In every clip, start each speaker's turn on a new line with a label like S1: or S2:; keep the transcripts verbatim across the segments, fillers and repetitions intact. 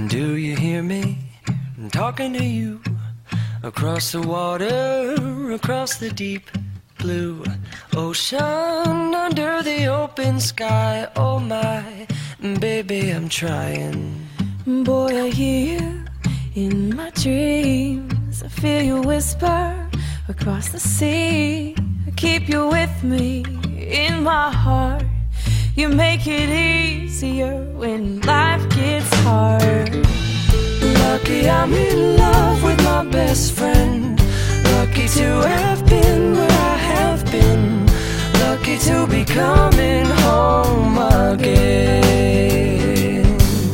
S1: Do you hear me? I'm talking to you. Across the water, across the deep blue ocean, under the open sky. Oh my, baby, I'm trying.
S2: Boy, I hear you in my dreams. I feel you whisper across the sea. I keep you with me in my heart. You make it easier when life gets hard.
S1: Lucky I'm in love with my best friend. Lucky to have been where I have been. Lucky to be coming home again.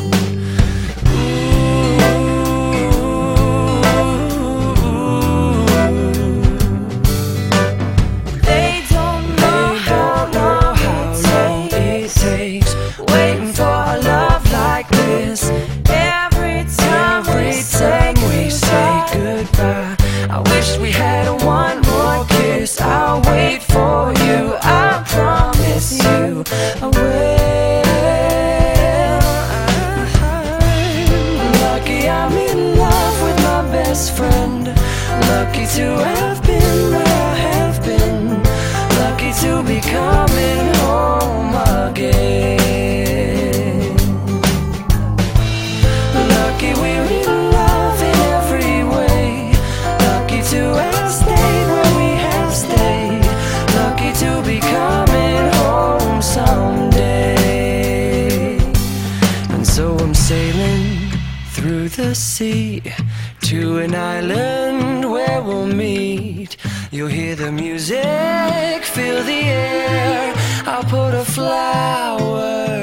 S2: Ooh. They don't know,
S1: they don't know how long it takes waiting for a love like this.
S2: Every time,
S1: Every time we say goodbye, I wish we had one more kiss. I'll wait for you, I promise you I will. Lucky I'm in love with my best friend. Lucky to have been where I have been. Lucky to be coming home again. Lucky we're in love in every way. Lucky to have stayed where we have stayed. Lucky to be coming home someday. And so I'm sailing through the sea to an island where we'll meet. You'll hear the music, feel the air. I'll put a flower